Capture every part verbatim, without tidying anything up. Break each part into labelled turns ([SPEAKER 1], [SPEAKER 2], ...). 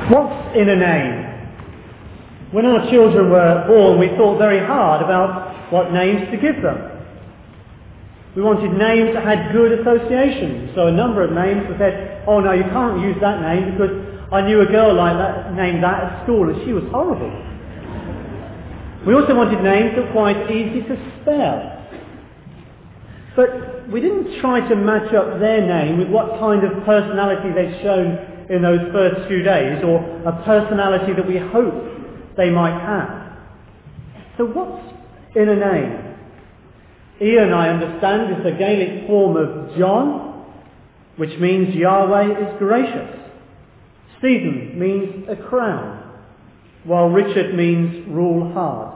[SPEAKER 1] What's in a name? When our children were born, we thought very hard about what names to give them. We wanted names that had good associations. So a number of names we said, oh no, you can't use that name because I knew a girl like that, named that at school and she was horrible. We also wanted names that were quite easy to spell. But we didn't try to match up their name with what kind of personality they'd shown in those first few days, or a personality that we hoped they might have. So what's in a name? Ian, I understand, is the Gaelic form of John, which means Yahweh is gracious. Stephen means a crown, while Richard means rule hard.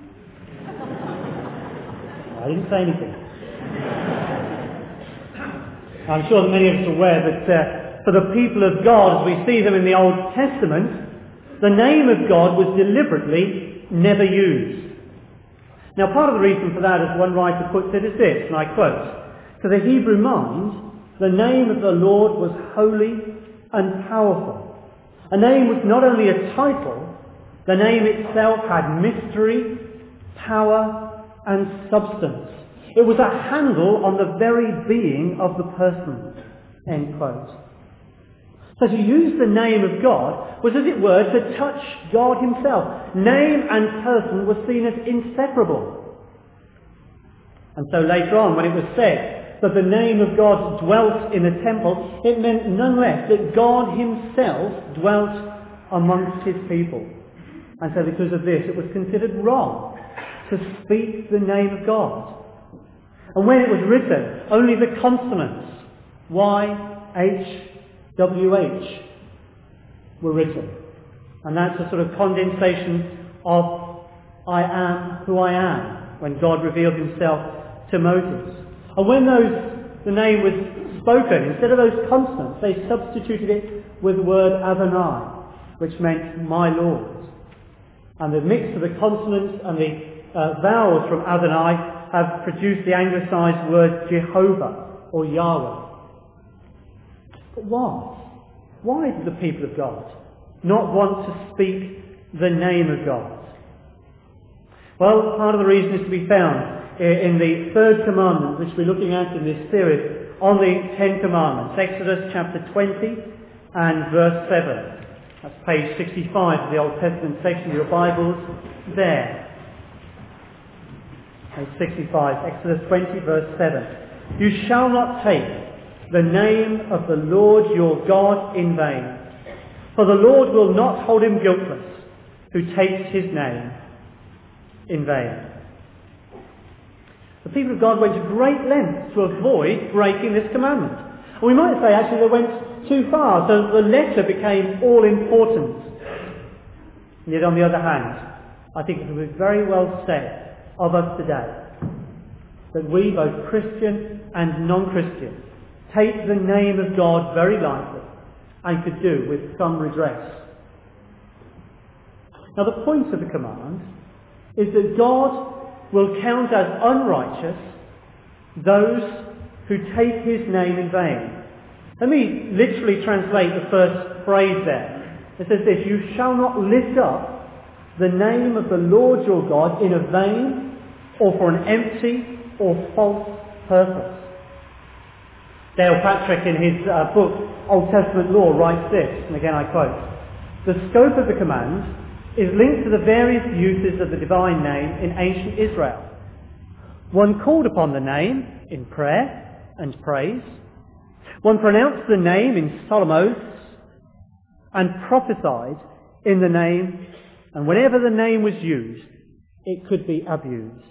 [SPEAKER 1] I didn't say anything. I'm sure that many of us are aware that uh, for the people of God, as we see them in the Old Testament, the name of God was deliberately never used. Now, part of the reason for that, as one writer puts it, is this, and I quote, "To the Hebrew mind, the name of the Lord was holy and powerful. A name was not only a title, the name itself had mystery, power, and substance. It was a handle on the very being of the person." End quote. So to use the name of God was, as it were, to touch God himself. Name and person were seen as inseparable. And so later on, when it was said that the name of God dwelt in the temple, it meant none less that God himself dwelt amongst his people. And so because of this, it was considered wrong to speak the name of God. And when it was written, only the consonants Y, H, W H were written. And that's a sort of condensation of I am who I am, when God revealed himself to Moses. And when those the name was spoken, instead of those consonants, they substituted it with the word Adonai, which meant my Lord. And the mix of the consonants and the uh, vowels from Adonai have produced the anglicised word Jehovah or Yahweh. But why? Why did the people of God not want to speak the name of God? Well, part of the reason is to be found in the third commandment, which we're looking at in this series on the Ten Commandments. Exodus chapter twenty and verse seven. That's page sixty-five of the Old Testament section of your Bibles there. Page sixty-five, Exodus twenty, verse seven. You shall not take the name of the Lord your God in vain, for the Lord will not hold him guiltless who takes his name in vain. The people of God went to great lengths to avoid breaking this commandment. And we might say actually they went too far, so the letter became all important. And yet on the other hand, I think it would be very well said of us today that we, both Christian and non-Christian, take the name of God very lightly and could do with some redress. Now the point of the command is that God will count as unrighteous those who take his name in vain. Let me literally translate the first phrase there. It says this: you shall not lift up the name of the Lord your God in a vain or for an empty or false purpose. Dale Patrick, in his uh, book Old Testament Law, writes this, and again I quote, "The scope of the command is linked to the various uses of the divine name in ancient Israel. One called upon the name in prayer and praise. One pronounced the name in solemn oaths and prophesied in the name, and whenever the name was used, it could be abused."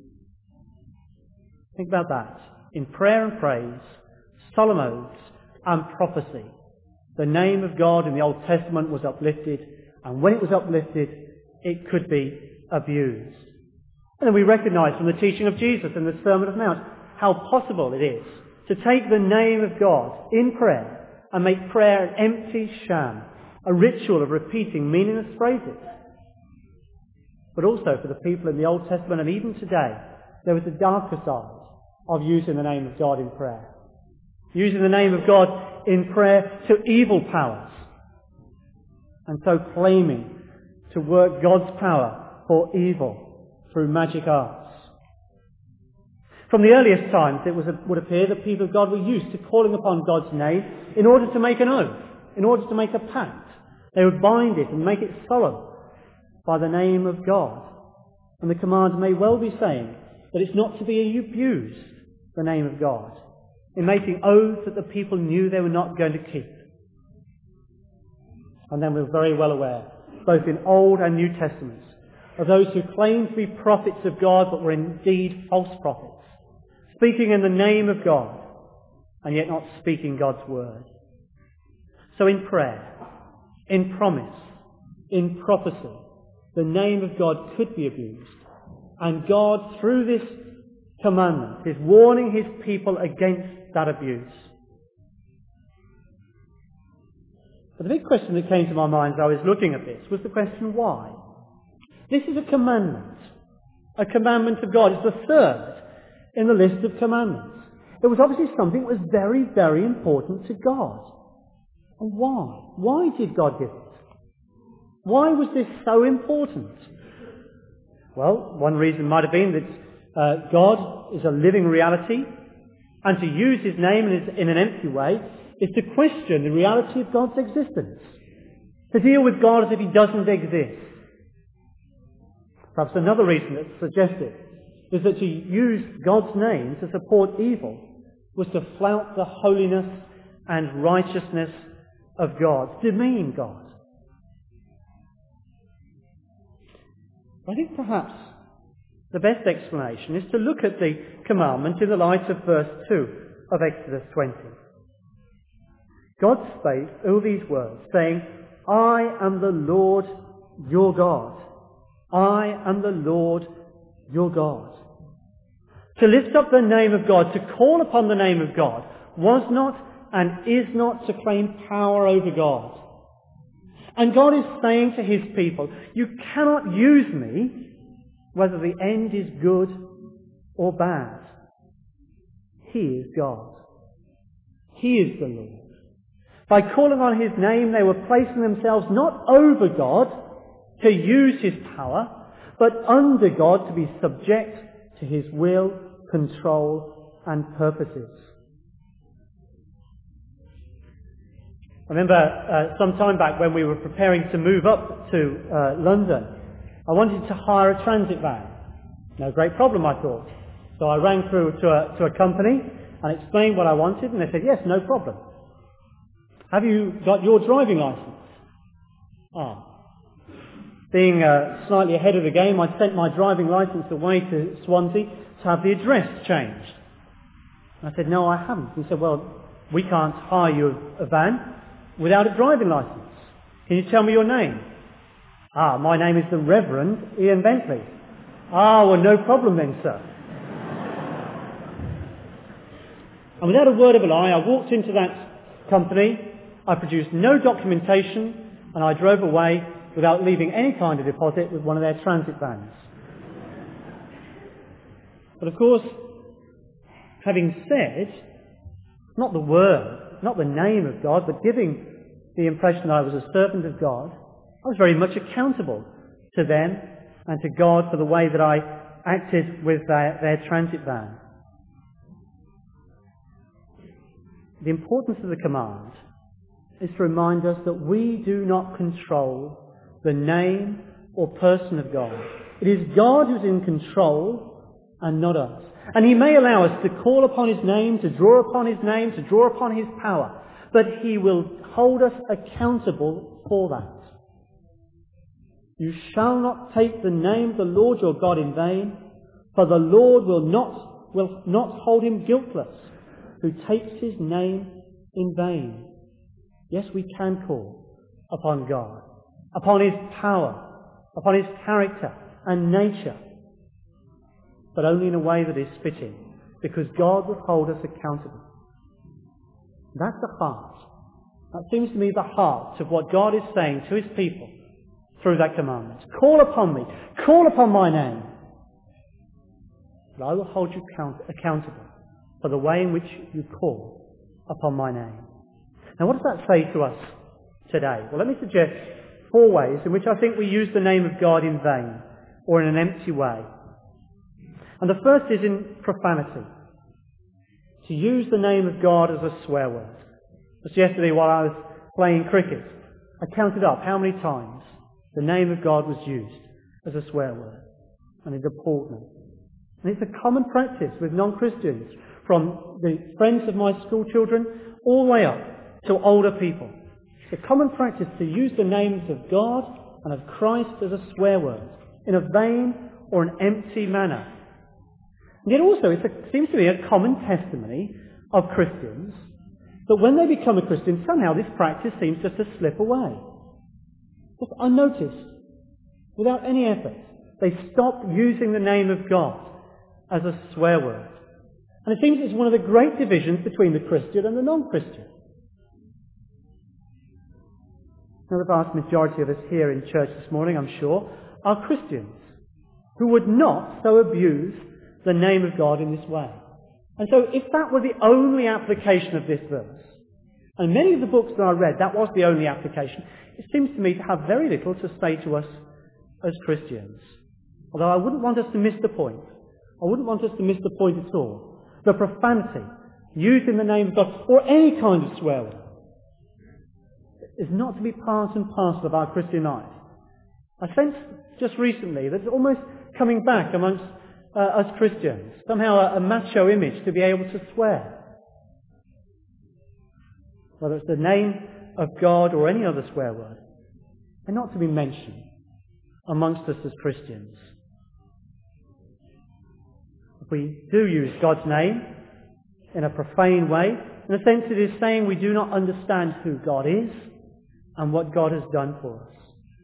[SPEAKER 1] Think about that. In prayer and praise, solemn oaths and prophecy, the name of God in the Old Testament was uplifted, and when it was uplifted, it could be abused. And then we recognise from the teaching of Jesus in the Sermon on the Mount how possible it is to take the name of God in prayer and make prayer an empty sham, a ritual of repeating meaningless phrases. But also for the people in the Old Testament and even today, there was a darker side of using the name of God in prayer. Using the name of God in prayer to evil powers. and so claiming to work God's power for evil through magic arts. From the earliest times, it was, would appear that people of God were used to calling upon God's name in order to make an oath, in order to make a pact. They would bind it and make it solemn by the name of God. And the command may well be saying that it's not to be abused, the name of God, in making oaths that the people knew they were not going to keep. And then we're very well aware, both in Old and New Testaments, of those who claimed to be prophets of God but were indeed false prophets, speaking in the name of God and yet not speaking God's word. So in prayer, in promise, in prophecy, the name of God could be abused. And God, through this commandment, is warning his people against that abuse. But the big question that came to my mind as I was looking at this was the question, why? This is a commandment. A commandment of God. It's the third in the list of commandments. It was obviously something that was very, very important to God. And why? Why did God give it? Why was this so important? Well, one reason might have been that uh, God is a living reality, and to use his name in, in an empty way is to question the reality of God's existence. To deal with God as if he doesn't exist. Perhaps another reason that's suggested is that to use God's name to support evil was to flout the holiness and righteousness of God, demean God. I think perhaps the best explanation is to look at the commandment in the light of verse two of Exodus twenty. God spake all these words, saying, I am the Lord your God. I am the Lord your God. To lift up the name of God, to call upon the name of God, was not and is not to claim power over God. And God is saying to his people, you cannot use me whether the end is good or bad. He is God. He is the Lord. By calling on his name, they were placing themselves not over God to use his power, but under God to be subject to his will, control, and purposes. I remember uh, some time back when we were preparing to move up to uh, London, I wanted to hire a transit van. No great problem, I thought. So I rang through to a, to a company and explained what I wanted, and they said, yes, no problem. Have you got your driving licence? Ah. Being uh, slightly ahead of the game, I sent my driving licence away to Swansea to have the address changed. I said, no, I haven't. He said, well, we can't hire you a van without a driving licence. Can you tell me your name? Ah, my name is the Reverend Ian Bentley. Ah, well, no problem then, sir. And without a word of a lie, I walked into that company, I produced no documentation, and I drove away without leaving any kind of deposit with one of their transit vans. But of course, having said, not the word, not the name of God, but giving the impression that I was a servant of God, I was very much accountable to them and to God for the way that I acted with their, their transit van. The importance of the command is to remind us that we do not control the name or person of God. It is God who's in control and not us. And he may allow us to call upon his name, to draw upon his name, to draw upon his power, but he will hold us accountable for that. You shall not take the name of the Lord your God in vain, for the Lord will not, will not hold him guiltless who takes his name in vain. Yes, we can call upon God, upon his power, upon his character and nature, but only in a way that is fitting, because God will hold us accountable. That's the heart. That seems to me the heart of what God is saying to his people through that commandment. Call upon me. Call upon my name. But I will hold you count- accountable for the way in which you call upon my name. Now, what does that say to us today? Well, let me suggest four ways in which I think we use the name of God in vain or in an empty way. And the first is in profanity. To use the name of God as a swear word. Just yesterday while I was playing cricket, I counted up how many times the name of God was used as a swear word. And it appalled me. And it's a common practice with non-Christians, from the friends of my school children all the way up to older people. It's a common practice to use the names of God and of Christ as a swear word in a vain or an empty manner. And yet also it seems to be a common testimony of Christians that when they become a Christian, somehow this practice seems just to slip away. Just unnoticed, without any effort. They stop using the name of God as a swear word. And it seems it's one of the great divisions between the Christian and the non-Christian. Now, the vast majority of us here in church this morning, I'm sure, are Christians who would not so abuse the name of God in this way. And so if that were the only application of this verse, and many of the books that I read, that was the only application, it seems to me to have very little to say to us as Christians. Although I wouldn't want us to miss the point. I wouldn't want us to miss the point at all. The profanity used in the name of God, or any kind of swear word, is not to be part and parcel of our Christian life. I sense just recently that it's almost coming back amongst uh, us Christians, somehow a, a macho image to be able to swear. Whether it's the name of God or any other swear word, and not to be mentioned amongst us as Christians. If we do use God's name in a profane way, in a sense it is saying we do not understand who God is and what God has done for us.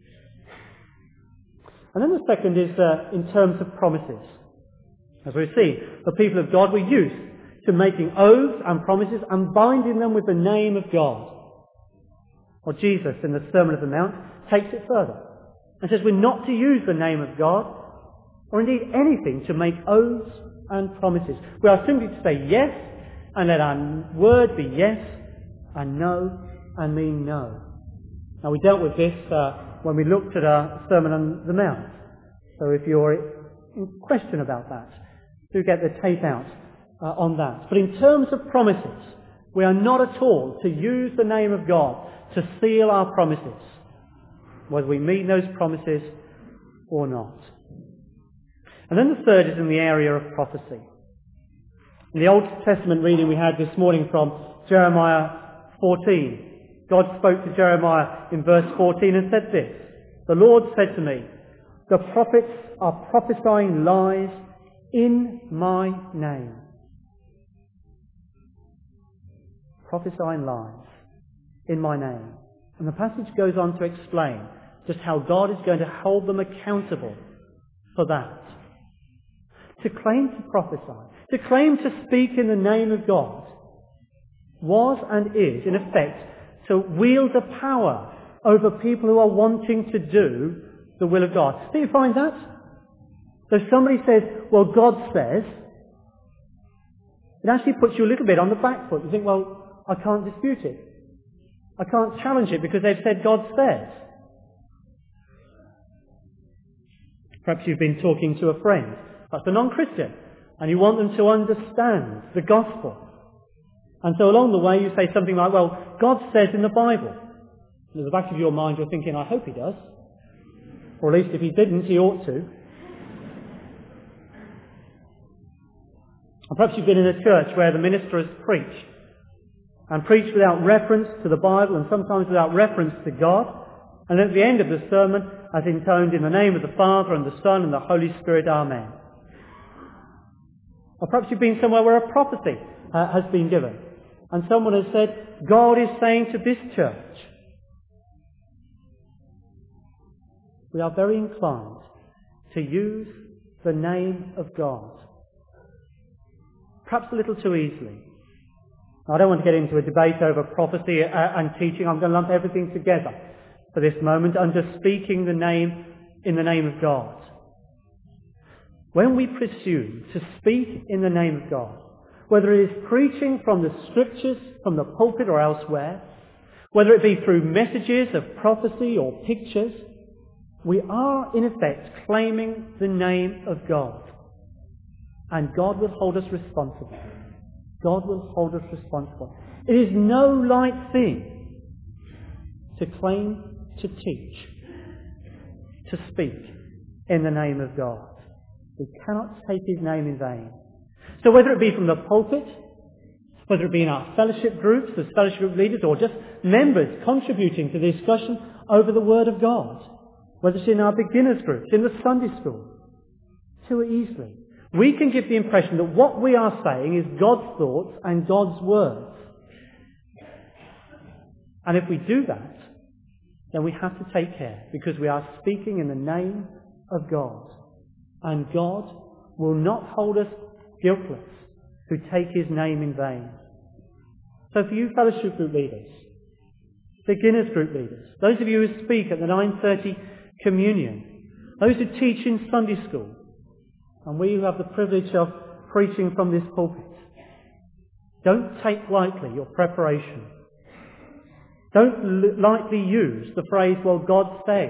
[SPEAKER 1] And then the second is uh, in terms of promises. As we see, the people of God were used to making oaths and promises and binding them with the name of God. Or Jesus in the Sermon on the Mount takes it further and says we're not to use the name of God or indeed anything to make oaths and promises. We are simply to say yes and let our word be yes and no and mean no. Now we dealt with this uh, when we looked at our Sermon on the Mount. So if you're in question about that, do get the tape out uh, on that. But in terms of promises, we are not at all to use the name of God to seal our promises, whether we mean those promises or not. And then the third is in the area of prophecy. In the Old Testament reading we had this morning from Jeremiah fourteen, God spoke to Jeremiah in verse fourteen and said this, "The Lord said to me, the prophets are prophesying lies in my name." Prophesying lies in my name. And the passage goes on to explain just how God is going to hold them accountable for that. To claim to prophesy, to claim to speak in the name of God, was and is, in effect, to wield a power over people who are wanting to do the will of God. Do you find that? So somebody says, well, God says, it actually puts you a little bit on the back foot. You think, well, I can't dispute it. I can't challenge it because they've said God says. Perhaps you've been talking to a friend, perhaps a non-Christian, and you want them to understand the gospel. And so along the way you say something like, well, God says in the Bible. And at the back of your mind you're thinking, I hope he does. Or at least if he didn't, he ought to. Or perhaps you've been in a church where the minister has preached, and preached without reference to the Bible and sometimes without reference to God. And at the end of the sermon has intoned in the name of the Father and the Son and the Holy Spirit, Amen. Or perhaps you've been somewhere where a prophecy uh, has been given. And someone has said, God is saying to this church. We are very inclined to use the name of God. Perhaps a little too easily. I don't want to get into a debate over prophecy uh, and teaching. I'm going to lump everything together for this moment under speaking the name in the name of God. When we presume to speak in the name of God, whether it is preaching from the scriptures, from the pulpit or elsewhere, whether it be through messages of prophecy or pictures, we are in effect claiming the name of God. And God will hold us responsible. God will hold us responsible. It is no light thing to claim, to teach, to speak in the name of God. We cannot take his name in vain. So whether it be from the pulpit, whether it be in our fellowship groups as fellowship group leaders, or just members contributing to the discussion over the Word of God, whether it's in our beginners groups, in the Sunday school, too easily, we can give the impression that what we are saying is God's thoughts and God's words. And if we do that, then we have to take care, because we are speaking in the name of God. And God will not hold us guiltless who take his name in vain. So for you fellowship group leaders, beginners group leaders, those of you who speak at the nine thirty communion, those who teach in Sunday school, and we who have the privilege of preaching from this pulpit, don't take lightly your preparation. Don't l- lightly use the phrase, well, God says,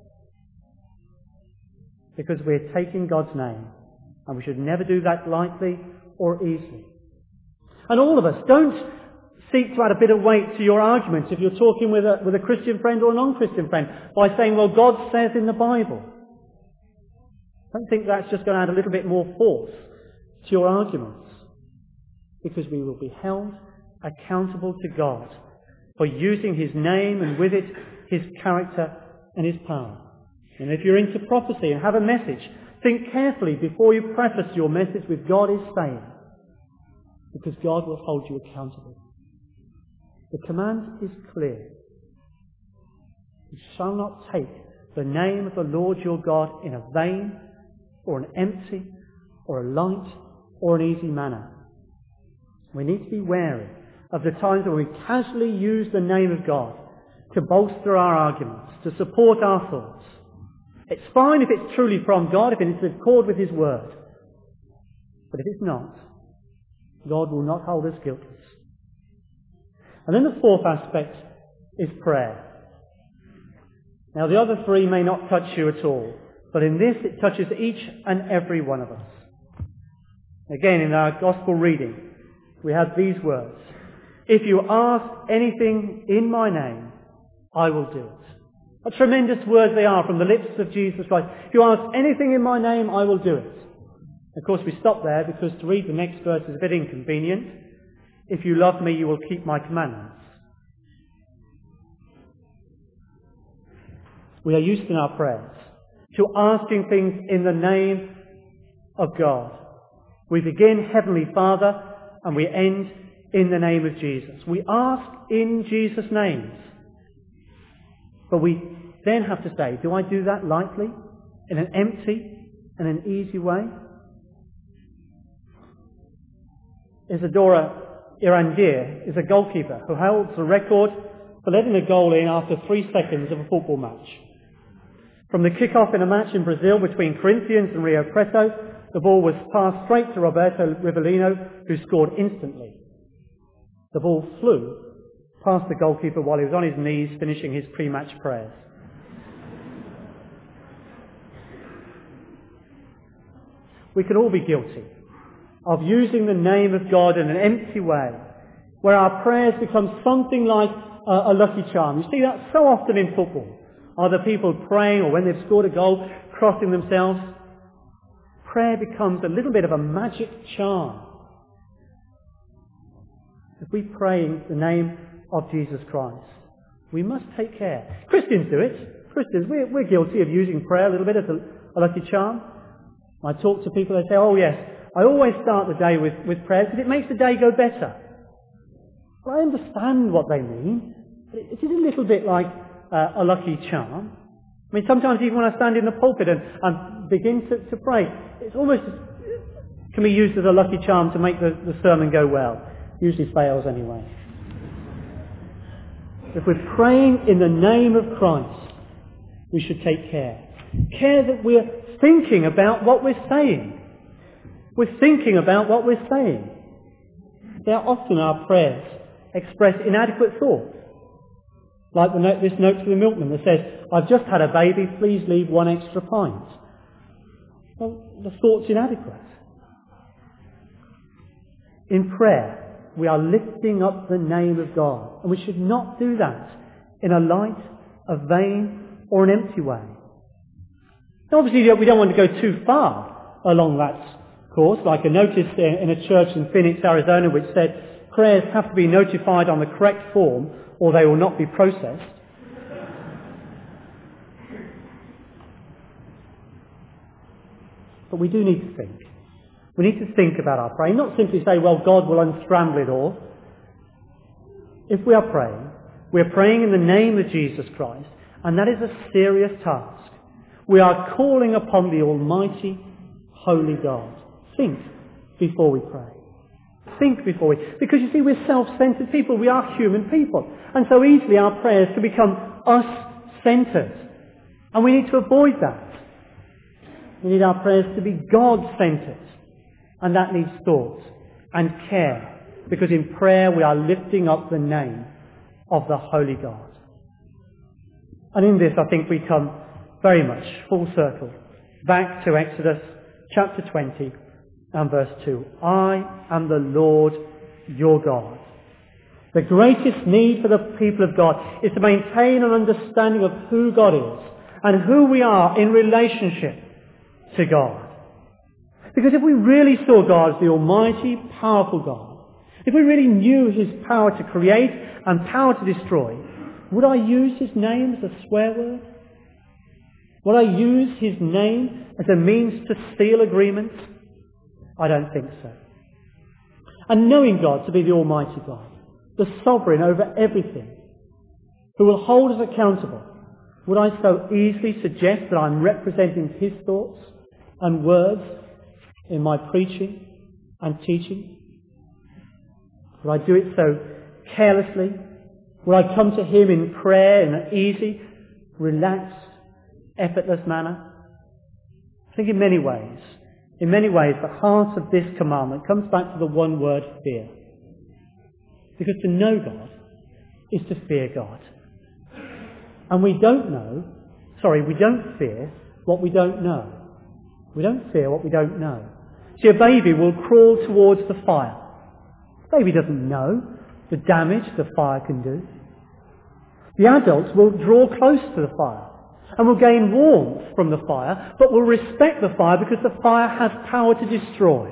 [SPEAKER 1] because we're taking God's name, and we should never do that lightly or easily. And all of us, don't seek to add a bit of weight to your arguments if you're talking with a, with a Christian friend or a non-Christian friend by saying, well, God says in the Bible. Don't think that's just going to add a little bit more force to your arguments, because we will be held accountable to God for using his name and with it his character and his power. And if you're into prophecy and have a message, think carefully before you preface your message with God is saying, because God will hold you accountable. The command is clear. You shall not take the name of the Lord your God in a vain or an empty or a light or an easy manner. We need to be wary of the times when we casually use the name of God to bolster our arguments, to support our thoughts. It's fine if it's truly from God, if it's in accord with his word. But if it's not, God will not hold us guiltless. And then the fourth aspect is prayer. Now the other three may not touch you at all, but in this it touches each and every one of us. Again, in our gospel reading, we have these words: if you ask anything in my name, I will do it. What tremendous words they are from the lips of Jesus Christ. If you ask anything in my name, I will do it. Of course, we stop there because to read the next verse is a bit inconvenient. If you love me, you will keep my commandments. We are used in our prayers to asking things in the name of God. We begin, Heavenly Father, and we end in the name of Jesus. We ask in Jesus' name. But we then have to say, do I do that lightly, in an empty and an easy way? Isadora Irandir is a goalkeeper who holds the record for letting a goal in after three seconds of a football match. From the kick-off in a match in Brazil between Corinthians and Rio Preto, the ball was passed straight to Roberto Rivellino, who scored instantly. The ball flew past the goalkeeper while he was on his knees finishing his pre-match prayers. We can all be guilty of using the name of God in an empty way, where our prayers become something like a, a lucky charm. You see that so often in football. Either people praying, or when they've scored a goal, crossing themselves. Prayer becomes a little bit of a magic charm. If we pray in the name of Jesus Christ, we must take care. Christians do it. Christians, we're, we're guilty of using prayer a little bit as a, a lucky charm. I talk to people, they say, oh yes, I always start the day with, with prayers because it makes the day go better. Well, I understand what they mean, but it, it is a little bit like uh, a lucky charm. I mean, sometimes even when I stand in the pulpit and, and begin to, to pray, it's almost can be used as a lucky charm to make the, the sermon go well. Usually fails anyway. If we're praying in the name of Christ, we should take care. Care that we're thinking about what we're saying. We're thinking about what we're saying. There are often our prayers express inadequate thoughts. Like the note, this note to the milkman that says, I've just had a baby, please leave one extra pint. Well, the thought's inadequate. In prayer, we are lifting up the name of God, and we should not do that in a light, a vain, or an empty way. Now, obviously, we don't want to go too far along that course, like I noticed in a church in Phoenix, Arizona, which said prayers have to be notified on the correct form or they will not be processed. But we do need to think. We need to think about our praying, not simply say, well, God will unscramble it all. If we are praying, we are praying in the name of Jesus Christ, and that is a serious task. We are calling upon the Almighty, Holy God. Think before we pray. Think before we... Because you see, we're self-centered people. We are human people. And so easily our prayers can become us-centered. And we need to avoid that. We need our prayers to be God-centered. And that needs thought and care. Because in prayer we are lifting up the name of the Holy God. And in this I think we come very much full circle back to Exodus chapter twenty and verse two. I am the Lord your God. The greatest need for the people of God is to maintain an understanding of who God is and who we are in relationship to God. Because if we really saw God as the almighty, powerful God, if we really knew his power to create and power to destroy, would I use his name as a swear word? Would I use his name as a means to seal agreements? I don't think so. And knowing God to be the Almighty God, the sovereign over everything, who will hold us accountable, would I so easily suggest that I'm representing his thoughts and words in my preaching and teaching? Would I do it so carelessly? Would I come to him in prayer in an easy, relaxed, effortless manner? I think in many ways, in many ways, the heart of this commandment comes back to the one word, fear. Because to know God is to fear God. And we don't know, sorry, we don't fear what we don't know. We don't fear what we don't know. See, a baby will crawl towards the fire. The baby doesn't know the damage the fire can do. The adults will draw close to the fire and will gain warmth from the fire, but will respect the fire because the fire has power to destroy.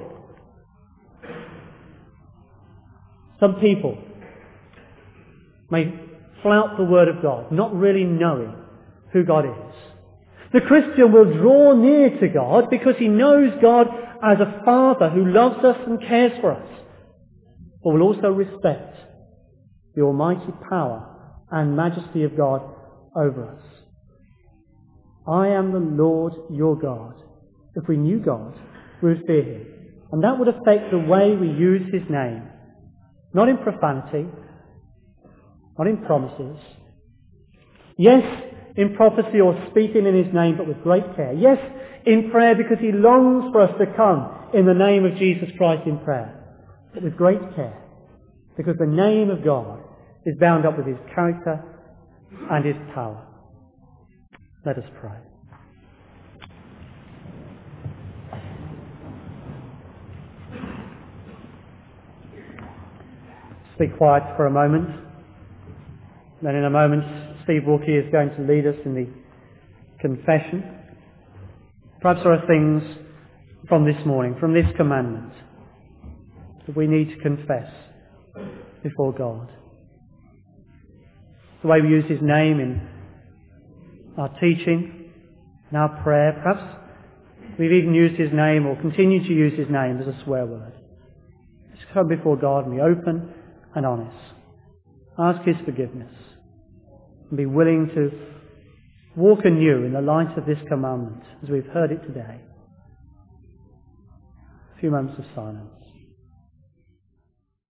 [SPEAKER 1] Some people may flout the word of God, not really knowing who God is. The Christian will draw near to God because he knows God as a Father who loves us and cares for us, but will also respect the almighty power and majesty of God over us. I am the Lord your God. If we knew God, we would fear him. And that would affect the way we use his name. Not in profanity, not in promises. Yes, in prophecy or speaking in his name, but with great care. Yes, in prayer because he longs for us to come in the name of Jesus Christ in prayer, but with great care. Because the name of God is bound up with his character and his power. Let us pray. Just be quiet for a moment. Then in a moment, Steve Wilkie is going to lead us in the confession. Perhaps there are things from this morning, from this commandment, that we need to confess before God. The way we use his name in our teaching, in our prayer. Perhaps we've even used his name or continue to use his name as a swear word. Let's come before God and be open and honest. Ask his forgiveness and be willing to walk anew in the light of this commandment as we've heard it today. A few moments of silence.